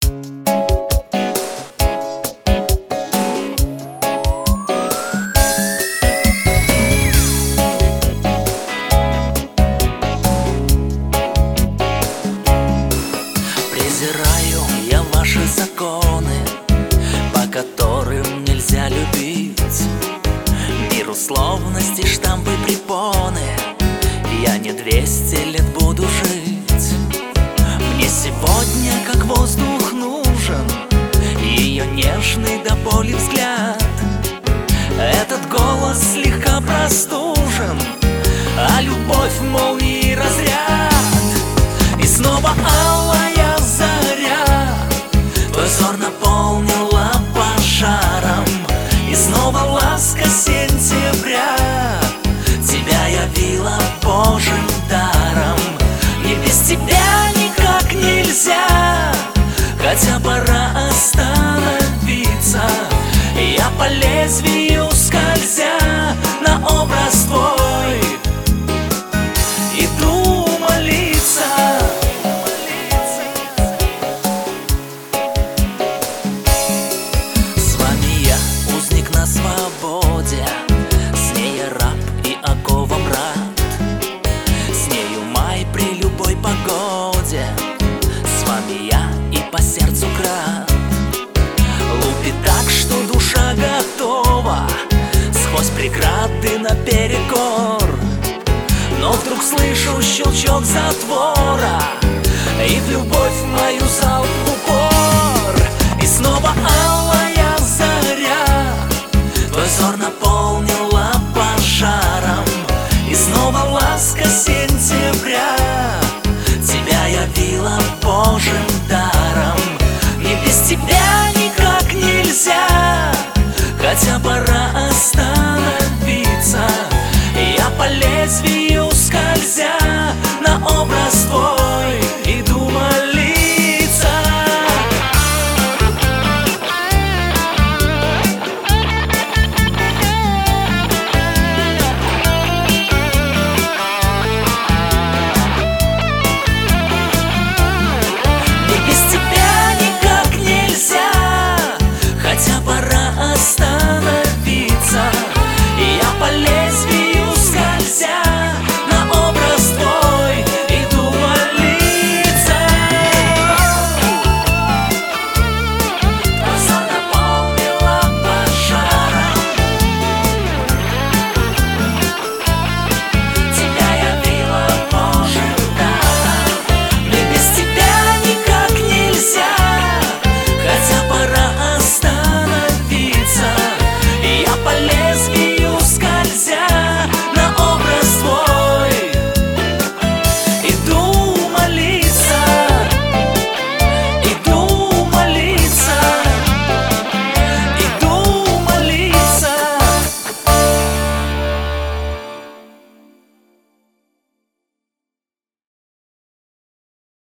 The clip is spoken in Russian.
Презираю я ваши законы, по которым нельзя любить. Мир условностей, штампы, препоны. Я не 200 лет буду жить. Мне сегодня как воздух нужен, ее нежный до боли взгляд. Этот голос слегка простужен, а любовь молнии разряд. И снова алая заря твой взор наполнила пожаром. И снова ласка сентября тебя явила Божьим даром. Мне без тебя никак нельзя, хотя пора остановиться. Я по лезвию скользя на образ твой иду молиться. С вами я узник на свободе, с ней я раб и оковам рад. С нею май при любой погоде, с вами я и по сердцу крат. Лупит так, что душа готова сквозь преграды наперекор. Но вдруг слышу щелчок затвора, и в любовь мою